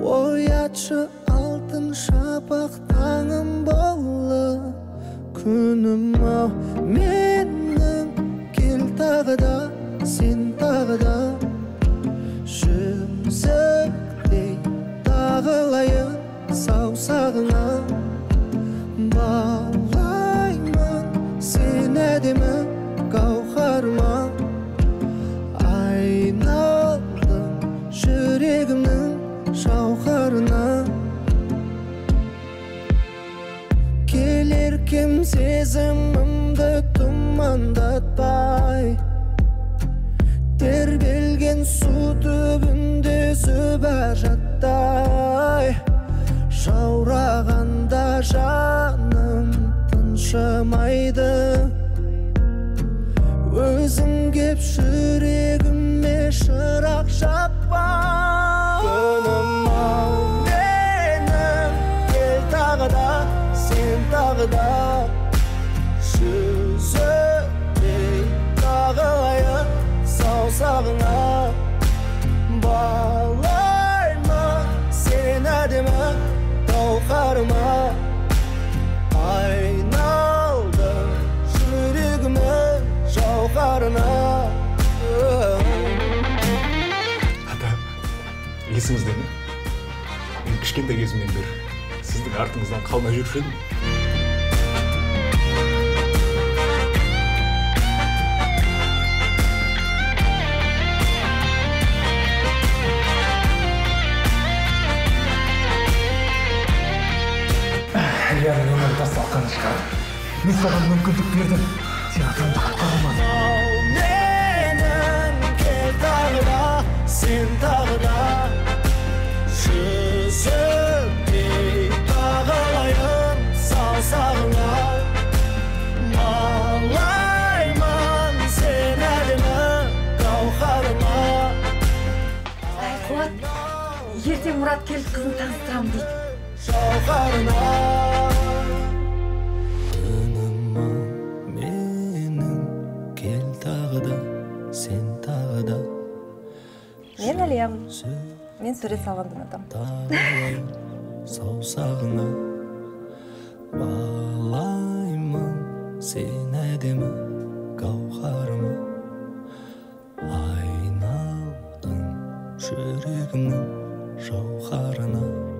Оятшы алтын шапақ таңым болып, күнім ау менің, кел тағы да, сен тағы да, жүзіктей тағылайын саусағыңа. Балаймын сен әдемі гауһарыма, айналдым жүрегімнің жауһарына. Келер кем сезімімді тұмандатпай, тербелген су түбінде зүбә жаттай, жаурағанда жаным тыншымайды. Өзің кеп жүрегіме шырақ жақпа. Күнім ау менің, кел тағы да, сен тағы да, жүзіктей тағылайын саусағыңа. Балаймын сен әдемі гауһарыма, айналдым жүрегімнің жауһарына. Ата, есіңізде ме? Мен кішкентай кезімнен бері сіздің артыңыздан қалмай жүруші едім. Әлияның өмірі тасталған шығар. Мен саған мүмкіндік бердім, сен атаңды құтқармадың. Менің, кел тағы да, сен тағы да, жүзіктей тағылайын саусағыңа. Балаймын сен әдемі гауһарыма. Қуат, ертең Мұрат келіп қызын таныстырамын дейді. Жауһарына. Күнім ау менің, кел тағы да, сен тағы да. Мен Әлиямын. Мен сурет салғанды ұнатамын. Саусағыңа. Балаймын сен әдемі гауһарыма, айналдың жүрегімнің жауһарына.